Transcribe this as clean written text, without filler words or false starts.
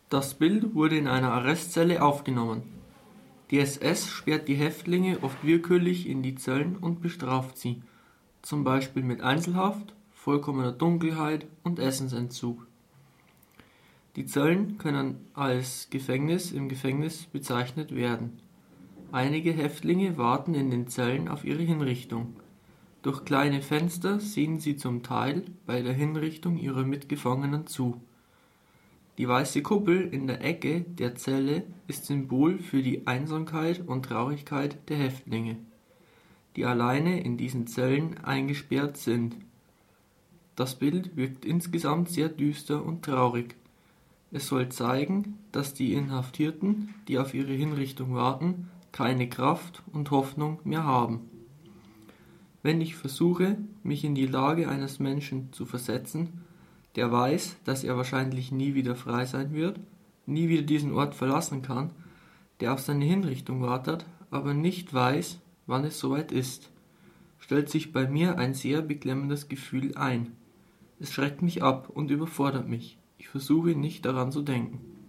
Das Bild wurde in einer Arrestzelle aufgenommen. Die SS sperrt die Häftlinge oft willkürlich in die Zellen und bestraft sie, zum Beispiel mit Einzelhaft, vollkommener Dunkelheit und Essensentzug. Die Zellen können als Gefängnis im Gefängnis bezeichnet werden. Einige Häftlinge warten in den Zellen auf ihre Hinrichtung. Durch kleine Fenster sehen sie zum Teil bei der Hinrichtung ihrer Mitgefangenen zu. Die weiße Kuppel in der Ecke der Zelle ist Symbol für die Einsamkeit und Traurigkeit der Häftlinge, die alleine in diesen Zellen eingesperrt sind. Das Bild wirkt insgesamt sehr düster und traurig. Es soll zeigen, dass die Inhaftierten, die auf ihre Hinrichtung warten, keine Kraft und Hoffnung mehr haben. Wenn ich versuche, mich in die Lage eines Menschen zu versetzen, der weiß, dass er wahrscheinlich nie wieder frei sein wird, nie wieder diesen Ort verlassen kann, der auf seine Hinrichtung wartet, aber nicht weiß, wann es soweit ist, stellt sich bei mir ein sehr beklemmendes Gefühl ein. Es schreckt mich ab und überfordert mich. Ich versuche nicht daran zu denken.